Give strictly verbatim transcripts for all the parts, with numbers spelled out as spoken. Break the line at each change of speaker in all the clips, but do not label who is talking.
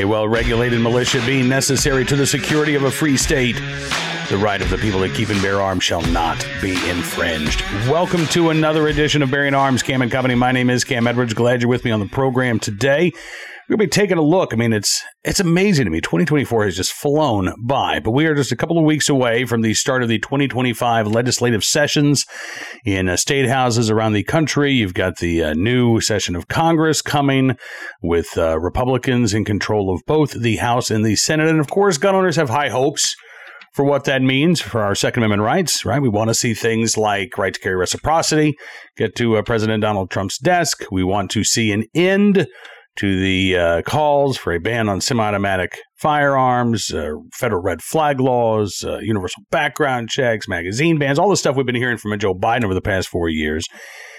well-regulated militia being necessary to the security of a free state. The right of the people to keep and bear arms shall not be infringed. Welcome to another edition of Bearing Arms, Cam and Company. My name is Cam Edwards. Glad you're with me on the program today. We're going to be taking a look. I mean, it's it's amazing to me. twenty twenty-four has just flown by, but we are just a couple of weeks away from the start of the twenty twenty-five legislative sessions in uh, state houses around the country. You've got the uh, new session of Congress coming with uh, Republicans in control of both the House and the Senate. And of course, gun owners have high hopes for what that means for our Second Amendment rights, right? We want to see things like right to carry reciprocity get to uh, President Donald Trump's desk. We want to see an end to the uh, calls for a ban on semi-automatic firearms, uh, federal red flag laws, uh, universal background checks, magazine bans, all the stuff we've been hearing from Joe Biden over the past four years.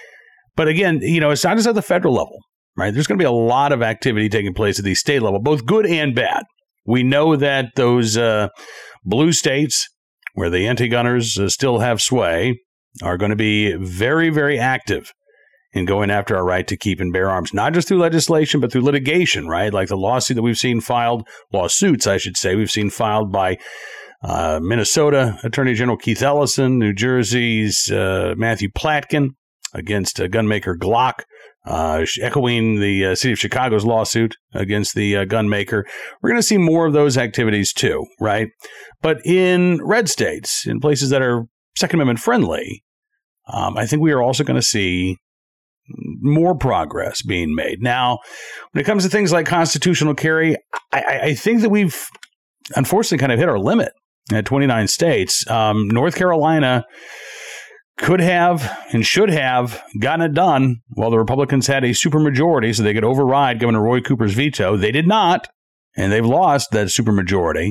But again, you know, it's not just at the federal level, right? There's going to be a lot of activity taking place at the state level, both good and bad. We know that those uh, blue states where the anti-gunners uh, still have sway are going to be very, very active in going after our right to keep and bear arms, not just through legislation, but through litigation, right? Like the lawsuit that we've seen filed, lawsuits, I should say, we've seen filed by uh, Minnesota Attorney General Keith Ellison, New Jersey's uh, Matthew Platkin against uh, gunmaker Glock, uh, echoing the uh, city of Chicago's lawsuit against the uh, gunmaker. We're going to see more of those activities too, right? But in red states, in places that are Second Amendment friendly, um, I think we are also going to see more progress being made. Now, when it comes to things like constitutional carry, I, I think that we've unfortunately kind of hit our limit at twenty-nine states. Um, North Carolina could have and should have gotten it done while the Republicans had a supermajority so they could override Governor Roy Cooper's veto. They did not, and they've lost that supermajority.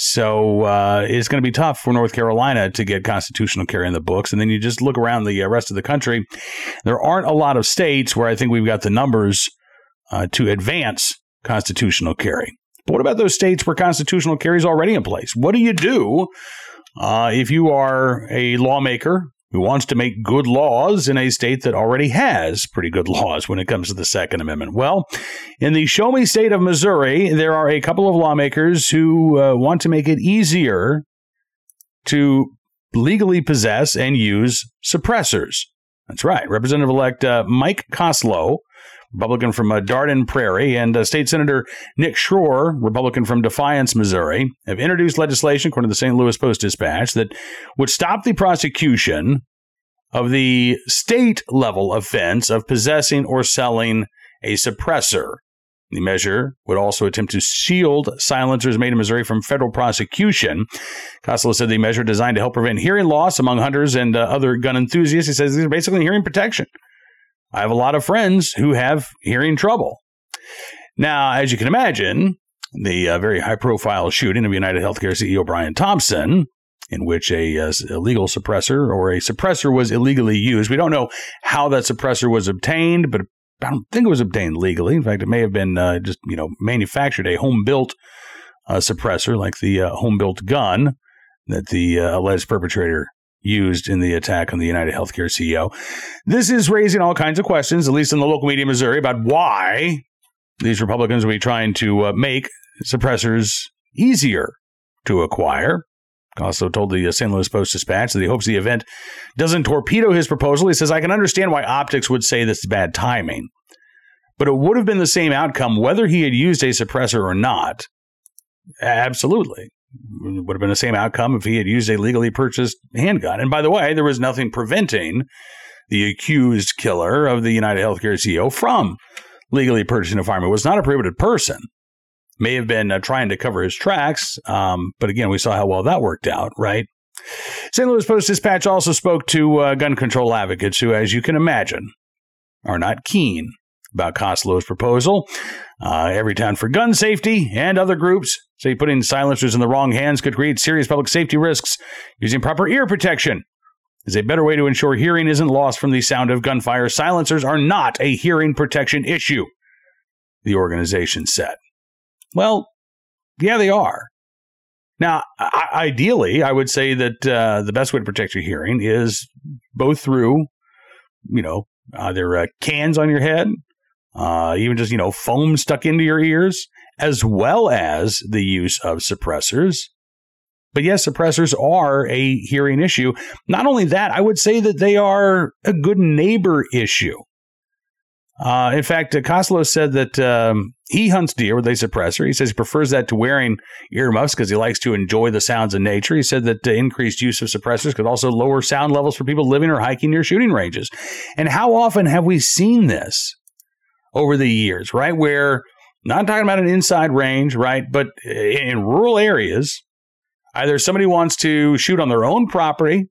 So uh, it's going to be tough for North Carolina to get constitutional carry in the books. And then you just look around the rest of the country. There aren't a lot of states where I think we've got the numbers uh, to advance constitutional carry. But what about those states where constitutional carry is already in place? What do you do uh, if you are a lawmaker who wants to make good laws in a state that already has pretty good laws when it comes to the Second Amendment? Well, in the Show Me state of Missouri, there are a couple of lawmakers who uh, want to make it easier to legally possess and use suppressors. That's right. Representative-elect uh, Mike Koslow, Republican from uh, Darden Prairie, and uh, State Senator Nick Schroer, Republican from Defiance, Missouri, have introduced legislation, according to the Saint Louis Post-Dispatch, that would stop the prosecution of the state-level offense of possessing or selling a suppressor. The measure would also attempt to shield silencers made in Missouri from federal prosecution. Koslow said the measure designed to help prevent hearing loss among hunters and uh, other gun enthusiasts. He says these are basically hearing protection. I have a lot of friends who have hearing trouble. Now, as you can imagine, the uh, very high-profile shooting of United Healthcare C E O Brian Thompson, in which a uh, illegal suppressor or a suppressor was illegally used. We don't know how that suppressor was obtained, but I don't think it was obtained legally. In fact, it may have been uh, just, you know, manufactured, a home-built uh, suppressor like the uh, home-built gun that the uh, alleged perpetrator used in the attack on the United Healthcare C E O. This is raising all kinds of questions, at least in the local media in Missouri, about why these Republicans will be trying to uh, make suppressors easier to acquire. Also told the uh, Saint Louis Post-Dispatch that he hopes the event doesn't torpedo his proposal. He says, I can understand why optics would say this is bad timing, but it would have been the same outcome whether he had used a suppressor or not. Absolutely. It would have been the same outcome if he had used a legally purchased handgun. And by the way, there was nothing preventing the accused killer of the United Healthcare C E O from legally purchasing a firearm. It was not a prohibited person. May have been uh, trying to cover his tracks. Um, but again, we saw how well that worked out, right? Saint Louis Post-Dispatch also spoke to uh, gun control advocates who, as you can imagine, are not keen about Koslow's proposal. Uh, Everytown for Gun Safety and other groups say putting silencers in the wrong hands could create serious public safety risks. Using proper ear protection is a better way to ensure hearing isn't lost from the sound of gunfire. Silencers are not a hearing protection issue, the organization said. Well, yeah, they are. Now, I- ideally, I would say that uh, the best way to protect your hearing is both through, you know, either uh, cans on your head, uh, even just, you know, foam stuck into your ears, as well as the use of suppressors. But yes, suppressors are a hearing issue. Not only that, I would say that they are a good neighbor issue. Uh, in fact, uh, Koslow said that um, he hunts deer with a suppressor. He says he prefers that to wearing earmuffs because he likes to enjoy the sounds of nature. He said that uh, increased use of suppressors could also lower sound levels for people living or hiking near shooting ranges. And how often have we seen this over the years, right? Where, not talking about an inside range, right? But in rural areas, either somebody wants to shoot on their own property,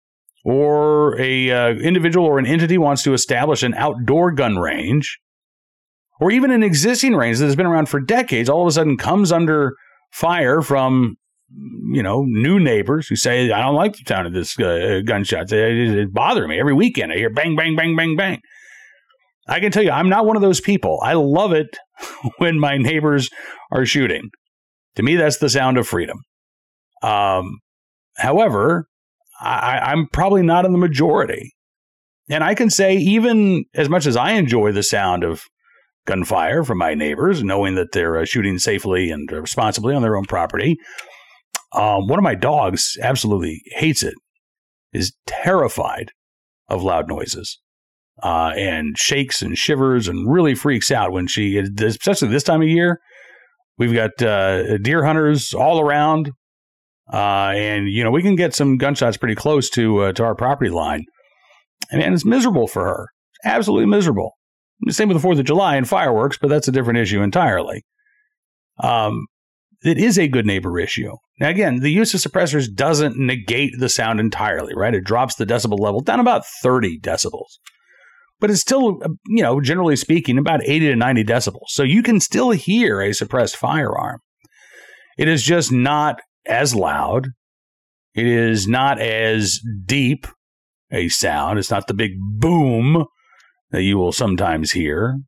or a uh, individual or an entity wants to establish an outdoor gun range, or even an existing range that has been around for decades, all of a sudden comes under fire from, you know, new neighbors who say, I don't like the sound of this uh, gunshots. It, it, it bothers me. Every weekend I hear bang, bang, bang, bang, bang. I can tell you, I'm not one of those people. I love it when my neighbors are shooting. To me, that's the sound of freedom. Um, however, I, I'm probably not in the majority. And I can say, even as much as I enjoy the sound of gunfire from my neighbors, knowing that they're uh, shooting safely and responsibly on their own property, um, one of my dogs absolutely hates it, is terrified of loud noises, uh, and shakes and shivers and really freaks out when she, especially this time of year. We've got uh, deer hunters all around. Uh, and, you know, we can get some gunshots pretty close to uh, to our property line. And, man, it's miserable for her. Absolutely miserable. Same with the fourth of July and fireworks, but that's a different issue entirely. Um, it is a good neighbor issue. Now, again, the use of suppressors doesn't negate the sound entirely, right? It drops the decibel level down about thirty decibels. But it's still, you know, generally speaking, about eighty to ninety decibels. So you can still hear a suppressed firearm. It is just not as loud. It is not as deep a sound. It's not the big boom that you will sometimes hear.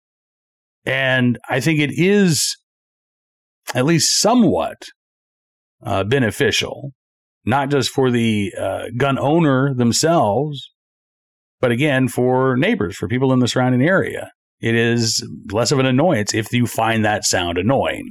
And I think it is at least somewhat uh, beneficial, not just for the uh, gun owner themselves, but again, for neighbors, for people in the surrounding area. It is less of an annoyance if you find that sound annoying.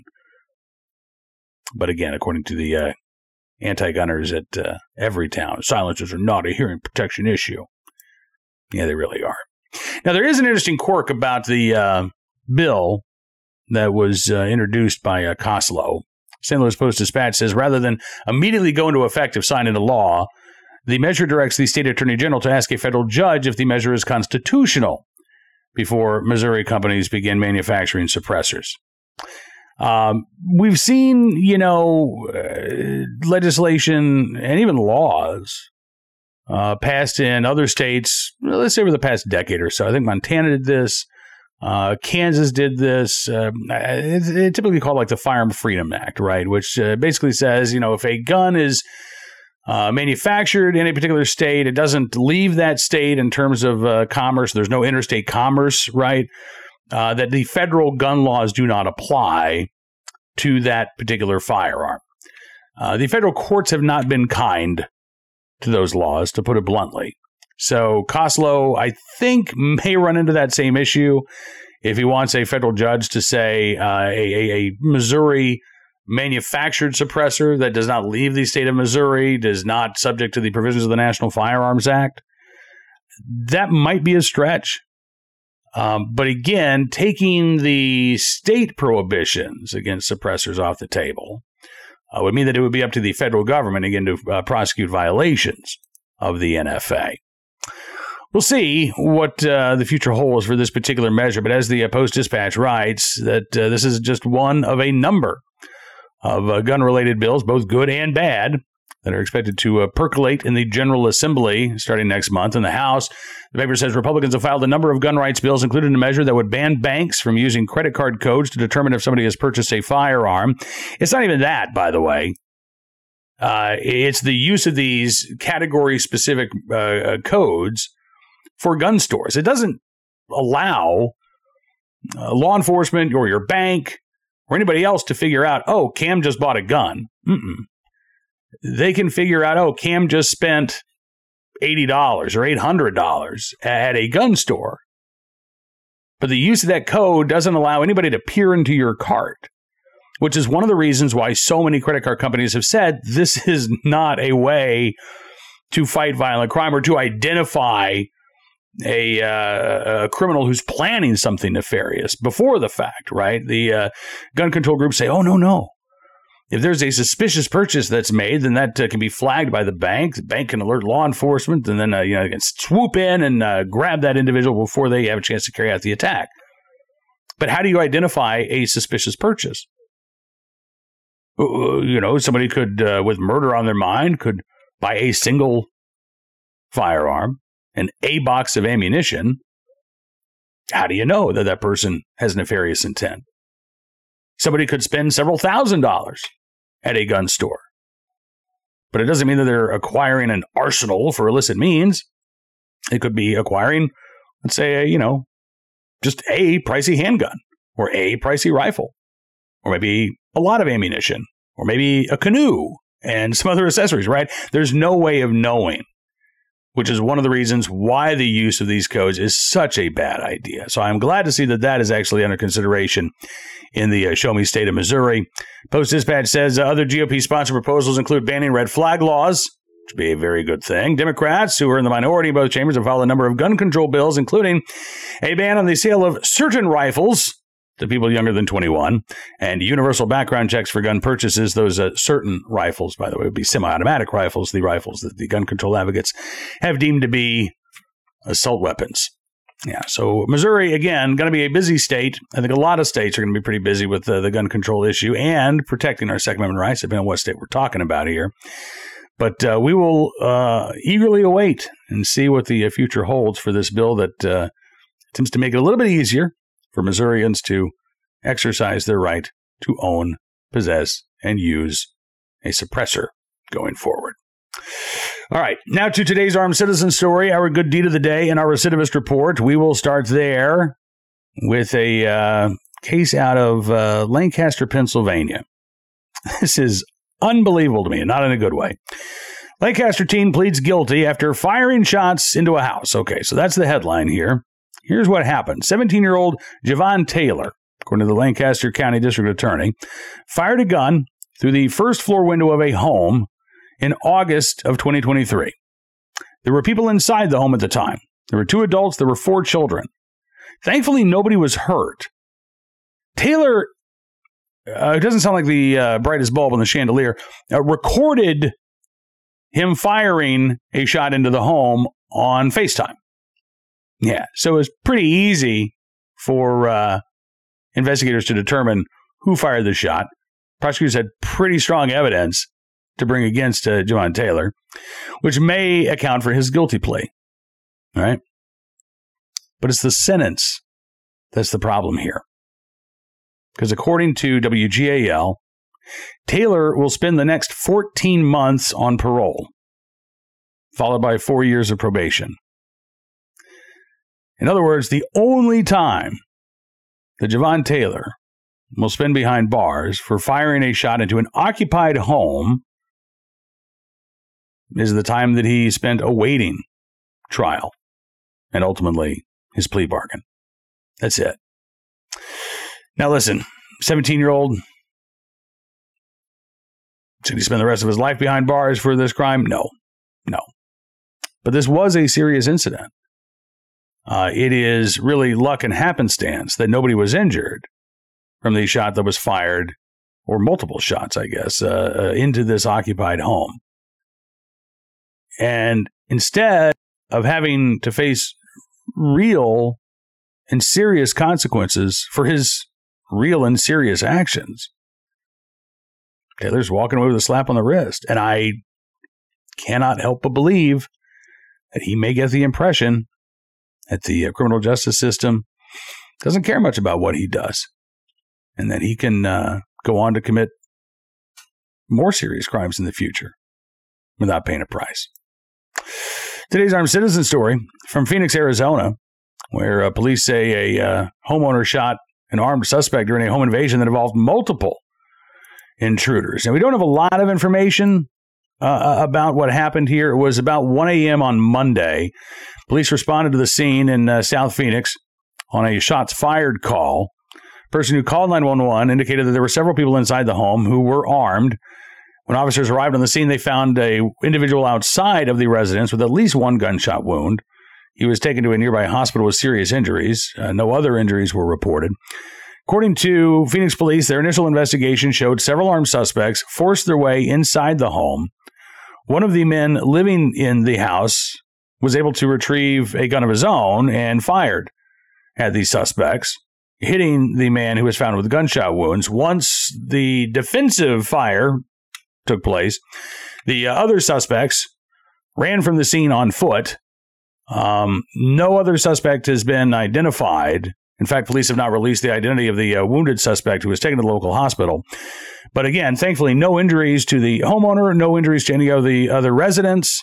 But again, according to the uh, anti-gunners at uh, Everytown, silencers are not a hearing protection issue. Yeah, they really are. Now, there is an interesting quirk about the uh, bill that was uh, introduced by uh, Koslow. Saint Louis Post-Dispatch says, rather than immediately go into effect if signed into law, the measure directs the state attorney general to ask a federal judge if the measure is constitutional before Missouri companies begin manufacturing suppressors. Um, we've seen, you know, uh, legislation and even laws uh, passed in other states, let's say over the past decade or so. I think Montana did this. Uh, Kansas did this. Uh, it's, it's typically called like the Firearm Freedom Act, right? Which uh, basically says, you know, if a gun is uh, manufactured in a particular state, it doesn't leave that state in terms of uh, commerce. There's no interstate commerce, right? Uh, that the federal gun laws do not apply to that particular firearm. Uh, the federal courts have not been kind to those laws, to put it bluntly. So Koslow, I think, may run into that same issue if he wants a federal judge to say uh, a, a, a Missouri manufactured suppressor that does not leave the state of Missouri, does not subject to the provisions of the National Firearms Act. That might be a stretch. Um, but again, taking the state prohibitions against suppressors off the table uh, would mean that it would be up to the federal government, again, to uh, prosecute violations of the N F A. We'll see what uh, the future holds for this particular measure. But as the uh, Post-Dispatch writes, that uh, this is just one of a number of uh, gun-related bills, both good and bad, that are expected to uh, percolate in the General Assembly starting next month. In the House, the paper says Republicans have filed a number of gun rights bills, including a measure that would ban banks from using credit card codes to determine if somebody has purchased a firearm. It's not even that, by the way. Uh, it's the use of these category-specific uh, codes for gun stores. It doesn't allow uh, law enforcement or your bank or anybody else to figure out, oh, Cam just bought a gun. Mm-mm. They can figure out, oh, Cam just spent eighty dollars or eight hundred dollars at a gun store. But the use of that code doesn't allow anybody to peer into your cart, which is one of the reasons why so many credit card companies have said this is not a way to fight violent crime or to identify a, uh, a criminal who's planning something nefarious before the fact, right? The uh, gun control groups say, oh, no, no. If there's a suspicious purchase that's made, then that uh, can be flagged by the bank. The bank can alert law enforcement, and then uh, you know, they can swoop in and uh, grab that individual before they have a chance to carry out the attack. But how do you identify a suspicious purchase? Uh, you know, somebody could, uh, with murder on their mind, could buy a single firearm and a box of ammunition. How do you know that that person has nefarious intent? Somebody could spend several thousand dollars at a gun store. But it doesn't mean that they're acquiring an arsenal for illicit means. It could be acquiring, let's say, a, you know, just a pricey handgun or a pricey rifle or maybe a lot of ammunition or maybe a canoe and some other accessories, right? There's no way of knowing, which is one of the reasons why the use of these codes is such a bad idea. So I'm glad to see that that is actually under consideration in the uh, Show Me State of Missouri. Post-Dispatch says uh, other G O P-sponsored proposals include banning red flag laws, which would be a very good thing. Democrats, who are in the minority in both chambers, have filed a number of gun control bills, including a ban on the sale of certain rifles to people younger than twenty-one, and universal background checks for gun purchases. Those uh, certain rifles, by the way, would be semi-automatic rifles, the rifles that the gun control advocates have deemed to be assault weapons. Yeah, so Missouri, again, going to be a busy state. I think a lot of states are going to be pretty busy with uh, the gun control issue and protecting our Second Amendment rights, depending on what state we're talking about here. But uh, we will uh, eagerly await and see what the future holds for this bill that uh, seems to make it a little bit easier for Missourians to exercise their right to own, possess, and use a suppressor going forward. All right, now to today's Armed Citizen story, our good deed of the day and our recidivist report. We will start there with a uh, case out of uh, Lancaster, Pennsylvania. This is unbelievable to me, and not in a good way. Lancaster teen pleads guilty after firing shots into a house. Okay, so that's the headline here. Here's what happened. seventeen-year-old Javon Taylor, according to the Lancaster County District Attorney, fired a gun through the first floor window of a home in August of twenty twenty-three. There were people inside the home at the time. There were two adults. There were four children. Thankfully, nobody was hurt. Taylor, uh, it doesn't sound like the uh, brightest bulb in the chandelier, uh, recorded him firing a shot into the home on FaceTime. Yeah, so it was pretty easy for uh, investigators to determine who fired the shot. Prosecutors had pretty strong evidence to bring against uh, Javon Taylor, which may account for his guilty plea. All right? But it's the sentence that's the problem here. Because according to W G A L, Taylor will spend the next fourteen months on parole, followed by four years of probation. In other words, the only time that Javon Taylor will spend behind bars for firing a shot into an occupied home is the time that he spent awaiting trial and ultimately his plea bargain. That's it. Now listen, seventeen-year-old, should he spend the rest of his life behind bars for this crime? No, no. But this was a serious incident. Uh, it is really luck and happenstance that nobody was injured from the shot that was fired, or multiple shots, I guess, uh, uh, into this occupied home. And instead of having to face real and serious consequences for his real and serious actions, Taylor's walking away with a slap on the wrist. And I cannot help but believe that he may get the impression that the criminal justice system doesn't care much about what he does, and that he can uh, go on to commit more serious crimes in the future without paying a price. Today's Armed Citizen story from Phoenix, Arizona, where uh, police say a uh, homeowner shot an armed suspect during a home invasion that involved multiple intruders. And we don't have a lot of information uh, about what happened here. It was about one a.m. on Monday. Police responded to the scene in uh, South Phoenix on a shots fired call. The person who called nine one one indicated that there were several people inside the home who were armed. When officers arrived on the scene, they found an individual outside of the residence with at least one gunshot wound. He was taken to a nearby hospital with serious injuries. Uh, no other injuries were reported. According to Phoenix police, their initial investigation showed several armed suspects forced their way inside the home. One of the men living in the house was able to retrieve a gun of his own and fired at the suspects, hitting the man who was found with gunshot wounds. Once the defensive fire took place, the uh, other suspects ran from the scene on foot. Um, no other suspect has been identified. In fact, police have not released the identity of the uh, wounded suspect who was taken to the local hospital. But again, thankfully, no injuries to the homeowner, no injuries to any of the other residents.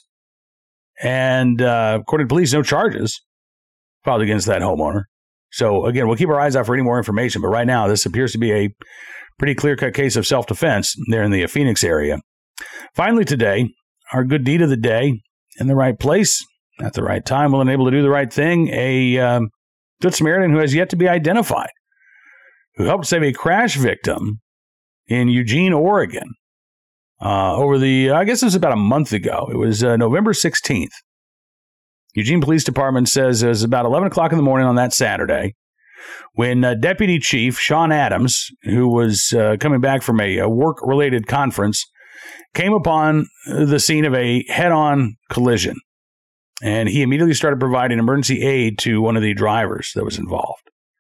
And uh, according to police, no charges filed against that homeowner. So again, we'll keep our eyes out for any more information. But right now, this appears to be a pretty clear-cut case of self-defense there in the Phoenix area. Finally today, our good deed of the day, in the right place, at the right time, willing and able to do the right thing. A um, Good Samaritan who has yet to be identified, who helped save a crash victim in Eugene, Oregon, uh, over the, I guess it was about a month ago. It was uh, November sixteenth. Eugene Police Department says it was about eleven o'clock in the morning on that Saturday when uh, Deputy Chief Sean Adams, who was uh, coming back from a, a work-related conference, came upon the scene of a head-on collision. And he immediately started providing emergency aid to one of the drivers that was involved.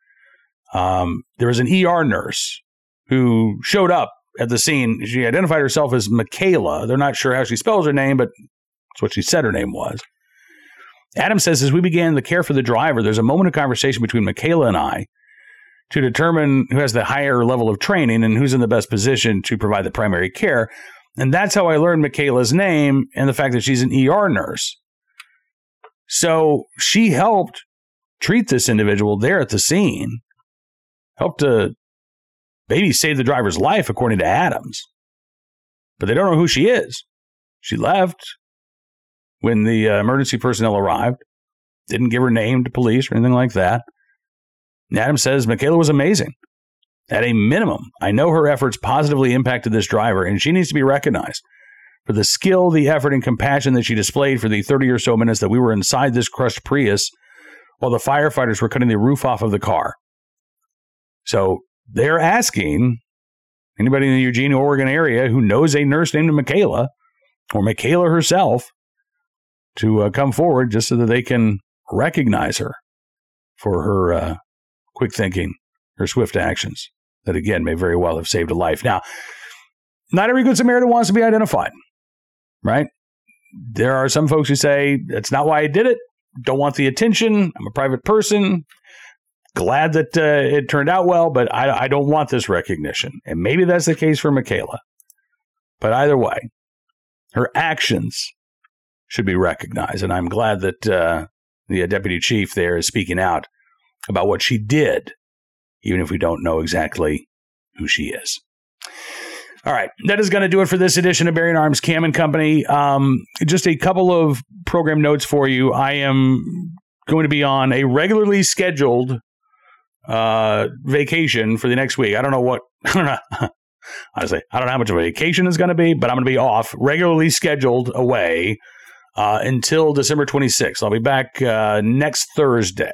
Um, there was an E R nurse who showed up at the scene. She identified herself as Michaela. They're not sure how she spells her name, but that's what she said her name was. Adam says, as we began the care for the driver, there's a moment of conversation between Michaela and I to determine who has the higher level of training and who's in the best position to provide the primary care. And that's how I learned Michaela's name and the fact that she's an E R nurse. So she helped treat this individual there at the scene, helped to maybe save the driver's life, according to Adams. But they don't know who she is. She left when the uh, emergency personnel arrived, didn't give her name to police or anything like that. And Adams says Michaela was amazing. At a minimum, I know her efforts positively impacted this driver, and she needs to be recognized for the skill, the effort, and compassion that she displayed for the thirty or so minutes that we were inside this crushed Prius while the firefighters were cutting the roof off of the car. So they're asking anybody in the Eugene, Oregon area who knows a nurse named Michaela or Michaela herself to uh, come forward just so that they can recognize her for her uh, quick thinking, her swift actions that, again, may very well have saved a life. Now, not every Good Samaritan wants to be identified. Right? There are some folks who say, that's not why I did it. Don't want the attention. I'm a private person. Glad that uh, it turned out well, but I, I don't want this recognition. And maybe that's the case for Michaela. But either way, her actions should be recognized. And I'm glad that uh, the uh, deputy chief there is speaking out about what she did, even if we don't know exactly who she is. All right, that is going to do it for this edition of Bearing Arms Cam and Company. Um, just a couple of program notes for you. I am going to be on a regularly scheduled uh, vacation for the next week. I don't know what, I don't know. Honestly, I don't know how much of a vacation is going to be, but I'm going to be off, regularly scheduled away uh, until December twenty-sixth. I'll be back uh, next Thursday.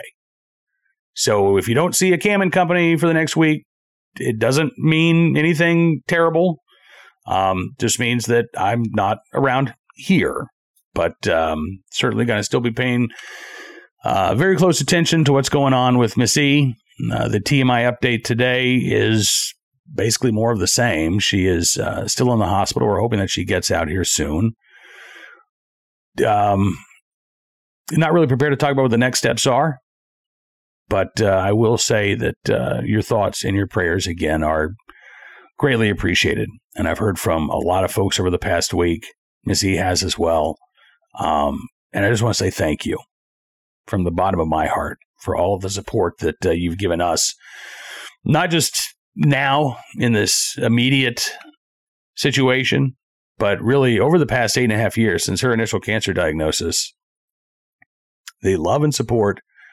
So if you don't see a Cam and Company for the next week, it doesn't mean anything terrible. Um, just means that I'm not around here, but um, certainly going to still be paying uh, very close attention to what's going on with Miss E. Uh, the T M I update today is basically more of the same. She is uh, still in the hospital. We're hoping that she gets out here soon. Um, not really prepared to talk about what the next steps are. But uh, I will say that uh, your thoughts and your prayers, again, are greatly appreciated. And I've heard from a lot of folks over the past week. Miss E has as well. Um, and I just want to say thank you from the bottom of my heart for all of the support that uh, you've given us. Not just now in this immediate situation, but really over the past eight and a half years since her initial cancer diagnosis. The love and support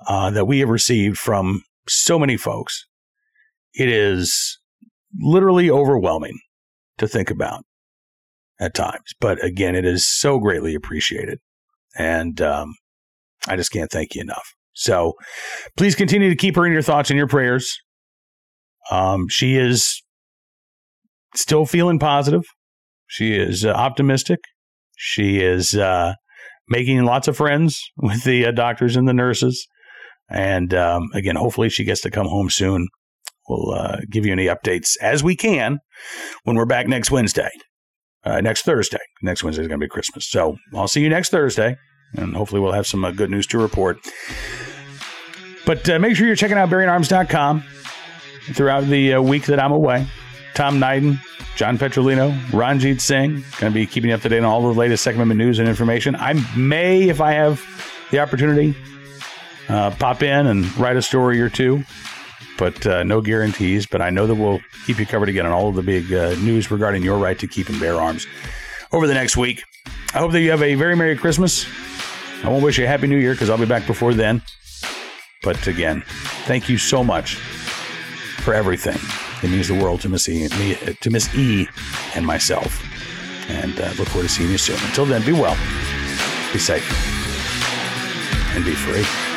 uh, that we have received from so many folks. It is literally overwhelming to think about at times. But again, it is so greatly appreciated. And um, I just can't thank you enough. So please continue to keep her in your thoughts and your prayers. Um, she is still feeling positive. She is uh, optimistic. She is uh, making lots of friends with the uh, doctors and the nurses. And um, again, hopefully she gets to come home soon. We'll uh, give you any updates as we can when we're back next Wednesday, uh, next Thursday. Next Wednesday is going to be Christmas. So I'll see you next Thursday, and hopefully we'll have some uh, good news to report. But uh, make sure you're checking out Bearing Arms dot com throughout the uh, week that I'm away. Tom Knighton, John Petrolino, Ranjit Singh, going to be keeping you up to date on all the latest Second Amendment news and information. I may, if I have the opportunity, uh, pop in and write a story or two, but uh, no guarantees. But I know that we'll keep you covered again on all of the big uh, news regarding your right to keep and bear arms over the next week. I hope that you have a very Merry Christmas. I won't wish you a Happy New Year because I'll be back before then. But again, thank you so much for everything. It means the world to Miss E, to Miss E and myself. And uh, look forward to seeing you soon. Until then, be well, be safe, and be free.